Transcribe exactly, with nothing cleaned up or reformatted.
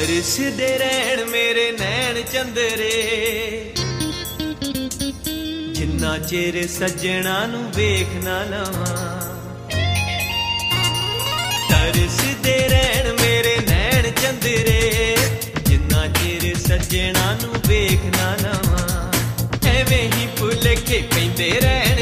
ਤਰਸਦੇ ਰਹਿਣ ਮੇਰੇ ਨੈਣ ਚੰਦਰੇ, ਜਿੰਨਾ ਚਿਰ ਸੱਜਣਾ ਨੂੰ ਵੇਖ ਨਾ ਲਵਾਂ। ਤਰਸਦੇ ਰਹਿਣ ਮੇਰੇ ਨੈਣ ਚੰਦਰੇ, ਜਿੰਨਾ ਚਿਰ ਸੱਜਣਾ ਨੂੰ ਵੇਖ ਨਾ ਲਵਾਂ। ਐਵੇਂ ਹੀ ਭੁਲੇਖੇ ਪੈਂਦੇ ਰਹਿਣ